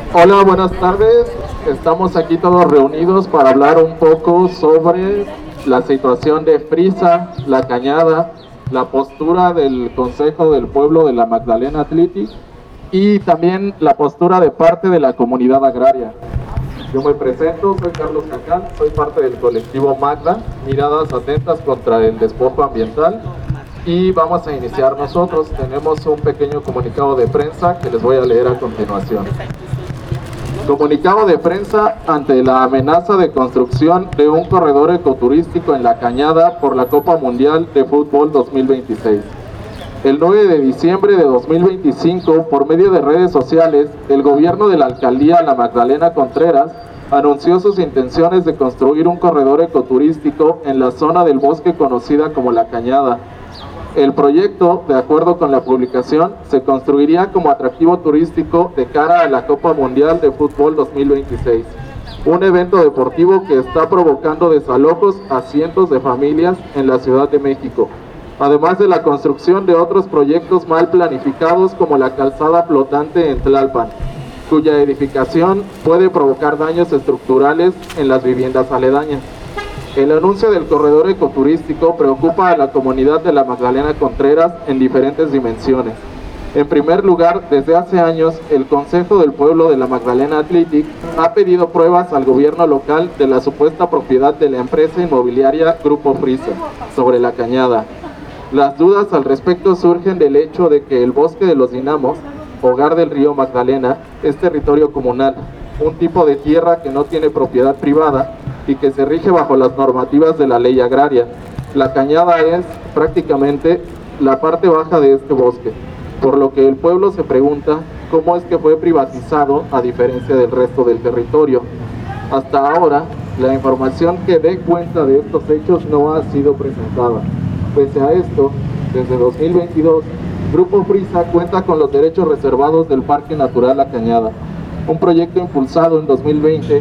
Hola, buenas tardes. Estamos aquí todos reunidos para hablar un poco sobre la situación de Frisa, La Cañada, la postura del Consejo del Pueblo de la Magdalena Athletic y también la postura de parte de la comunidad agraria. Yo me presento, soy Carlos Cacán, soy parte del colectivo Magda, Miradas Atentas contra el Despojo Ambiental, y vamos a iniciar nosotros. Tenemos un pequeño comunicado de prensa que les voy a leer a continuación. Comunicado de prensa ante la amenaza de construcción de un corredor ecoturístico en La Cañada por la Copa Mundial de Fútbol 2026. El 9 de diciembre de 2025, por medio de redes sociales, el gobierno de la alcaldía La Magdalena Contreras anunció sus intenciones de construir un corredor ecoturístico en la zona del bosque conocida como La Cañada. El proyecto, de acuerdo con la publicación, se construiría como atractivo turístico de cara a la Copa Mundial de Fútbol 2026, un evento deportivo que está provocando desalojos a cientos de familias en la Ciudad de México, además de la construcción de otros proyectos mal planificados como la calzada flotante en Tlalpan, cuya edificación puede provocar daños estructurales en las viviendas aledañas. El anuncio del corredor ecoturístico preocupa a la comunidad de la Magdalena Contreras en diferentes dimensiones. En primer lugar, desde hace años, el Consejo del Pueblo de la Magdalena Athletic ha pedido pruebas al gobierno local de la supuesta propiedad de la empresa inmobiliaria Grupo Frisa sobre La Cañada. Las dudas al respecto surgen del hecho de que el Bosque de los Dinamos, hogar del río Magdalena, es territorio comunal, un tipo de tierra que no tiene propiedad privada y que se rige bajo las normativas de la ley agraria. La Cañada es prácticamente la parte baja de este bosque, por lo que el pueblo se pregunta cómo es que fue privatizado a diferencia del resto del territorio. Hasta ahora, la información que dé cuenta de estos hechos no ha sido presentada. Pese a esto, desde 2022, Grupo Frisa cuenta con los derechos reservados del Parque Natural La Cañada, un proyecto impulsado en 2020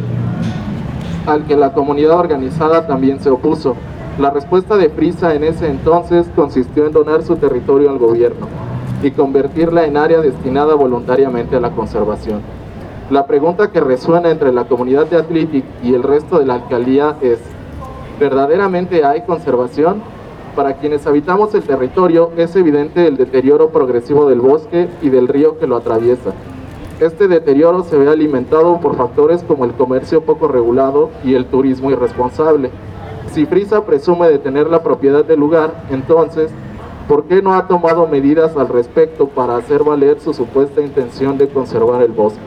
al que la comunidad organizada también se opuso. La respuesta de Frisa en ese entonces consistió en donar su territorio al gobierno y convertirla en área destinada voluntariamente a la conservación. La pregunta que resuena entre la comunidad de Athletic y el resto de la alcaldía es: ¿verdaderamente hay conservación? Para quienes habitamos el territorio es evidente el deterioro progresivo del bosque y del río que lo atraviesa. Este deterioro se ve alimentado por factores como el comercio poco regulado y el turismo irresponsable. Si Frisa presume de tener la propiedad del lugar, entonces, ¿por qué no ha tomado medidas al respecto para hacer valer su supuesta intención de conservar el bosque?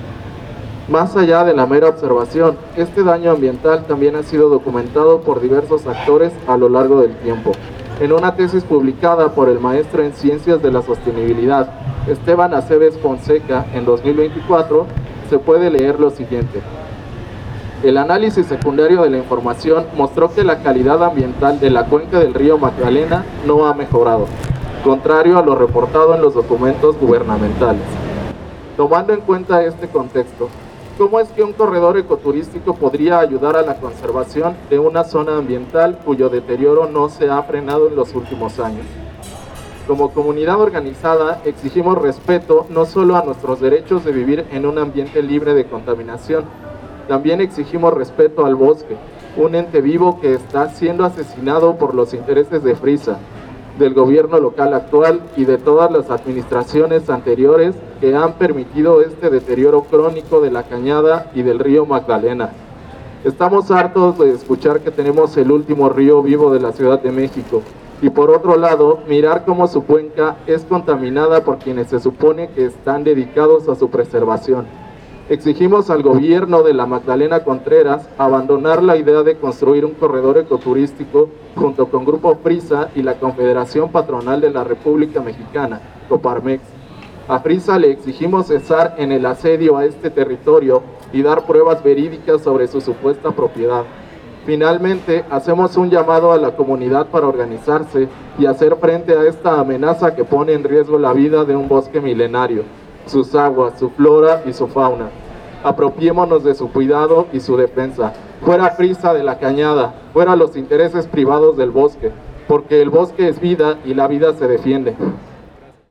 Más allá de la mera observación, este daño ambiental también ha sido documentado por diversos actores a lo largo del tiempo. En una tesis publicada por el maestro en Ciencias de la Sostenibilidad, Esteban Aceves Fonseca, en 2024, se puede leer lo siguiente. El análisis secundario de la información mostró que la calidad ambiental de la cuenca del río Magdalena no ha mejorado, contrario a lo reportado en los documentos gubernamentales. Tomando en cuenta este contexto, ¿cómo es que un corredor ecoturístico podría ayudar a la conservación de una zona ambiental cuyo deterioro no se ha frenado en los últimos años? Como comunidad organizada, exigimos respeto no solo a nuestros derechos de vivir en un ambiente libre de contaminación, también exigimos respeto al bosque, un ente vivo que está siendo asesinado por los intereses de Frisa, del gobierno local actual y de todas las administraciones anteriores que han permitido este deterioro crónico de La Cañada y del río Magdalena. Estamos hartos de escuchar que tenemos el último río vivo de la Ciudad de México y por otro lado, mirar cómo su cuenca es contaminada por quienes se supone que están dedicados a su preservación. Exigimos al gobierno de la Magdalena Contreras abandonar la idea de construir un corredor ecoturístico junto con Grupo Frisa y la Confederación Patronal de la República Mexicana, Coparmex. A Frisa le exigimos cesar en el asedio a este territorio y dar pruebas verídicas sobre su supuesta propiedad. Finalmente, hacemos un llamado a la comunidad para organizarse y hacer frente a esta amenaza que pone en riesgo la vida de un bosque milenario, sus aguas, su flora y su fauna. Apropiémonos de su cuidado y su defensa. Fuera Frisa de La Cañada, fuera los intereses privados del bosque, porque el bosque es vida y la vida se defiende.